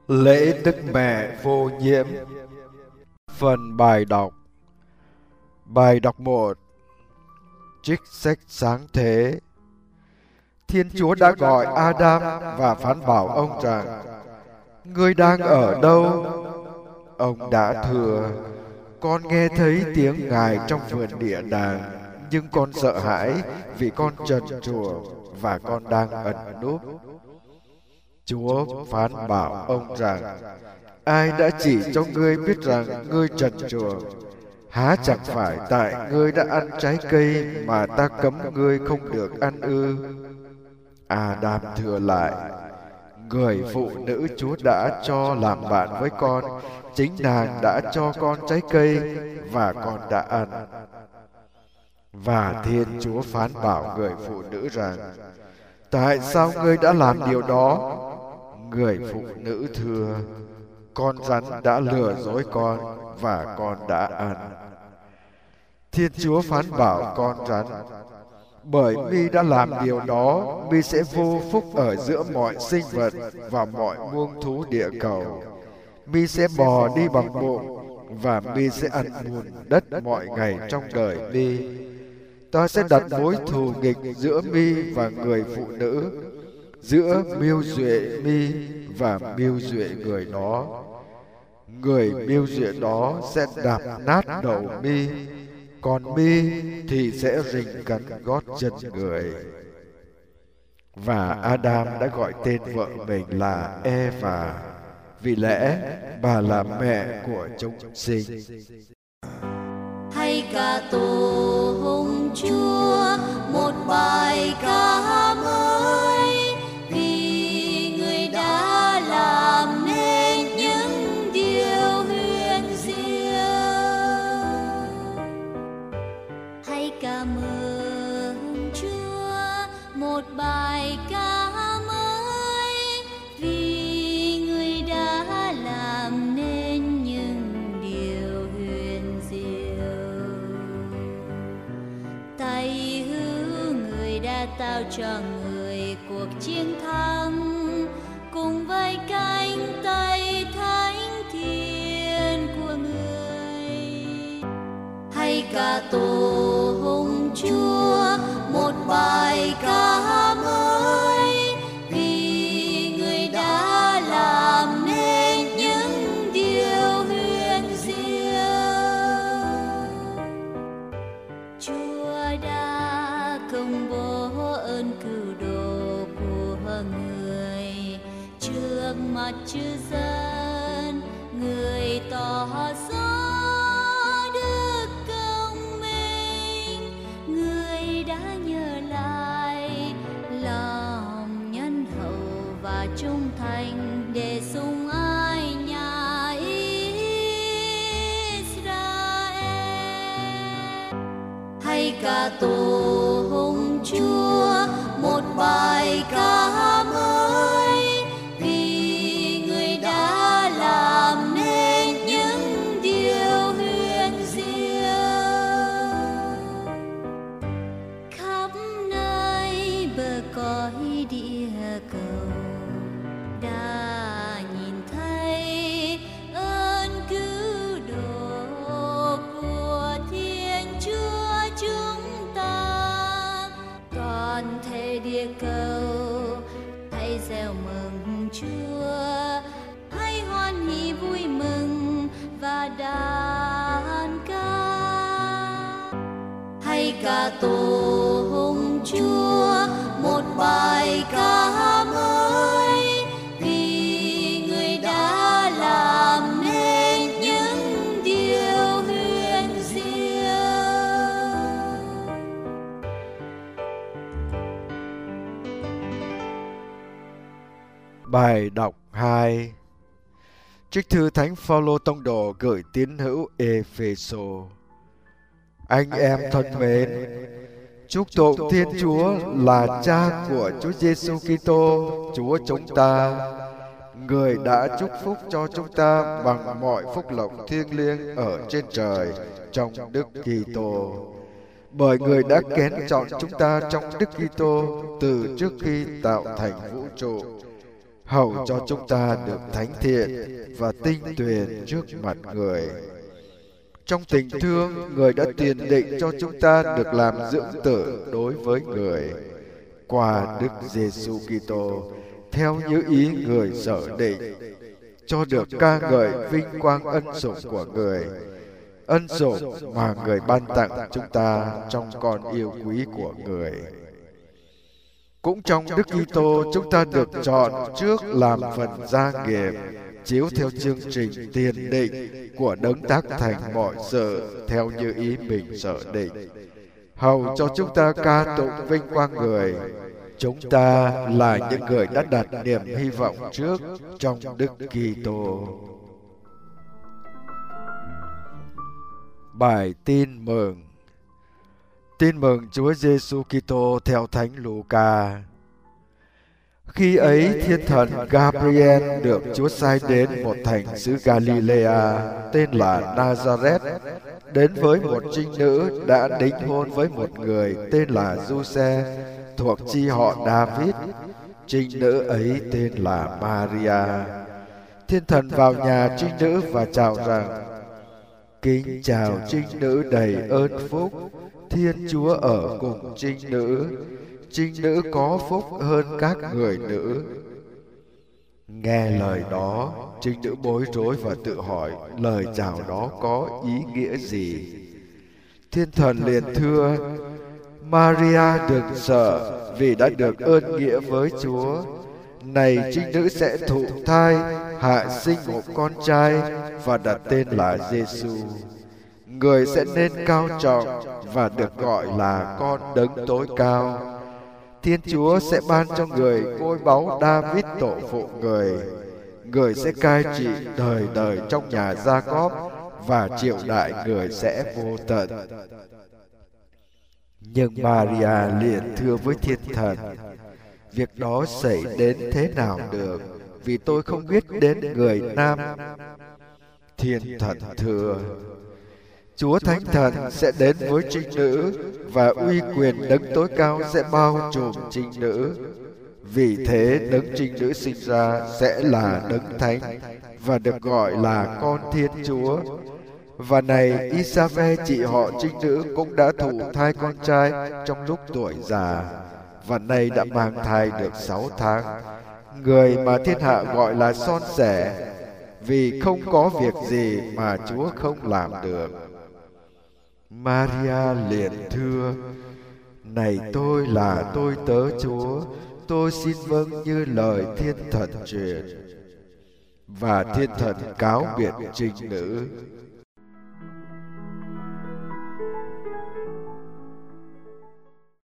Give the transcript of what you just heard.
Lễ Đức Mẹ Vô Nhiễm. Phần bài đọc. Bài đọc 1. Trích sách Sáng Thế. Thiên Chúa đã gọi Adam và phán bảo ông rằng: Ngươi đang ở đâu? Ông đã thưa: Con nghe thấy tiếng Ngài trong vườn địa đàng, nhưng con sợ hãi vì con trần truồng và con đang ẩn núp. Chúa phán bảo ông rằng: Ai đã chỉ cho ngươi biết rằng ngươi trần truồng? Há chẳng phải tại ngươi đã ăn trái cây mà ta cấm ngươi không được ăn ư? Adam thưa lại: Người phụ nữ Chúa đã cho làm bạn với con, chính nàng đã cho con trái cây và con đã ăn. Và Thiên Chúa phán bảo người phụ nữ rằng: Tại sao ngươi đã làm điều đó? Người phụ nữ thưa: Con rắn đã lừa dối con và con đã ăn. Thiên Chúa phán bảo con rắn: Bởi mi đã làm điều đó, mi sẽ vô phúc ở giữa mọi sinh vật và mọi muông thú địa cầu. Mi sẽ bò đi bằng bụng và mi sẽ ăn bùn đất mọi ngày trong đời mi. Ta sẽ đặt mối thù nghịch giữa mi và người phụ nữ, giữa mưu duệ mi và mưu duệ người đó. Người mưu duệ đó sẽ đạp nát đầu mi, còn mi thì sẽ rình cắn gót chân người. Và Adam đã gọi tên vợ mình là Eva, vì lẽ bà là mẹ của chúng sinh. Hãy ca tụng Chúa một bài ca mới, vì Người đã làm nên những điều huyền diệu. Hãy ca mừng Chúa một bài ca mới, vì Người đã làm nên những điều huyền diệu. Tay hữu Người đã tạo cho người cuộc chiến thắng, cùng với cánh tay thánh thiện của Người. Hãy ca tụng Chúa một bài ca mới, vì Người đã làm nên những điều huyền diệu. Chúa đã công bố ơn cứu độ của Người trước mặt chư dân. Người tỏ rõ đức công minh, Người đã nhớ lại lòng nhân hậu và trung thành để sủng ái nhà Israel. Hãy ca tụng Chúa một bài ca mới, vì Người đã làm nên những điều huyền diệu. Khắp nơi bờ cõi địa cầu đã nhìn thấy ơn cứu độ của Thiên Chúa chúng ta. Toàn thể địa cầu hãy reo mừng Chúa, hãy hoan hỉ vui mừng và đàn ca. Hãy ca tụng Chúa một bài ca mới, vì Người đã làm nên những điều huyền diệu. Bài đọc 2. Trích thư Thánh Phaolô tông đồ gửi tín hữu Ê-phê-sô. Anh em thân mến, chúc tụng Thiên Chúa là Cha của Chúa Giêsu Kitô, Chúa chúng ta. Người đã chúc phúc cho chúng ta bằng mọi phúc lộc thiêng liêng ở trên trời trong Đức Kitô. Bởi Người đã kén chọn chúng ta trong Đức Kitô từ trước khi tạo thành vũ trụ, hầu cho chúng ta được thánh thiện và tinh tuyền trước mặt Người. Trong tình thương, Người đã tiền định cho chúng ta được làm dưỡng tử đối với Người qua Đức Giêsu Kitô theo như ý Người sở định, cho được ca ngợi vinh quang ân sủng của Người, ân sủng mà Người ban tặng chúng ta trong con yêu quý của Người. Cũng trong Đức Kitô, chúng ta được chọn trước làm phần gia nghiệp, chiếu theo chương trình tiền định của Đấng tác thành mọi sự theo như ý mình sở định, hầu cho chúng ta ca tụng vinh quang Người. Chúng ta là những người đã đặt niềm hy vọng trước trong Đức Kitô. Bài tin mừng. Tin mừng Chúa Giêsu Kitô theo Thánh Luca. Khi ấy, thiên thần Gabriel được Chúa sai đến một thành xứ Galilea tên là Nazareth, đến với một trinh nữ đã đính hôn với một người tên là Giuse thuộc chi họ David. Trinh nữ ấy tên là Maria. Thiên thần vào nhà trinh nữ và chào rằng: Kính chào trinh nữ đầy ơn phúc, Thiên Chúa ở cùng trinh nữ. Trinh nữ có phúc hơn các người nữ. Nghe lời đó, trinh nữ bối rối và tự hỏi lời chào đó có ý nghĩa gì. Thiên thần liền thưa: Maria đừng sợ, vì đã được ơn nghĩa với Chúa. Này, trinh nữ sẽ thụ thai, hạ sinh một con trai và đặt tên là Giêsu. Người sẽ nên cao trọng và được gọi là con Đấng Tối Cao. Thiên Chúa sẽ ban cho người ngôi báu David tổ phụ người. Người sẽ cai trị đời đời trong nhà Gia-cóp và triều đại người sẽ vô tận. Nhưng Maria liền thưa với thiên thần: Việc đó xảy đến thế nào được, vì tôi không biết đến người nam. Thiên thần thưa: Chúa Thánh Thần sẽ đến với trinh nữ, và uy quyền Đấng Tối Cao sẽ bao trùm trinh nữ. Vì thế Đấng trinh nữ sinh ra sẽ là Đấng Thánh và được gọi là con Thiên Chúa. Và này, Isabel chị họ trinh nữ cũng đã thụ thai con trai trong lúc tuổi già, và nay đã mang thai được 6 tháng, người mà thiên hạ gọi là son sẻ, vì không có việc gì mà Chúa không làm được. Maria liền thưa: Này, tôi là tôi tớ Chúa, tôi xin vâng như lời thiên thần truyền. Và thiên thần cáo biệt trinh nữ.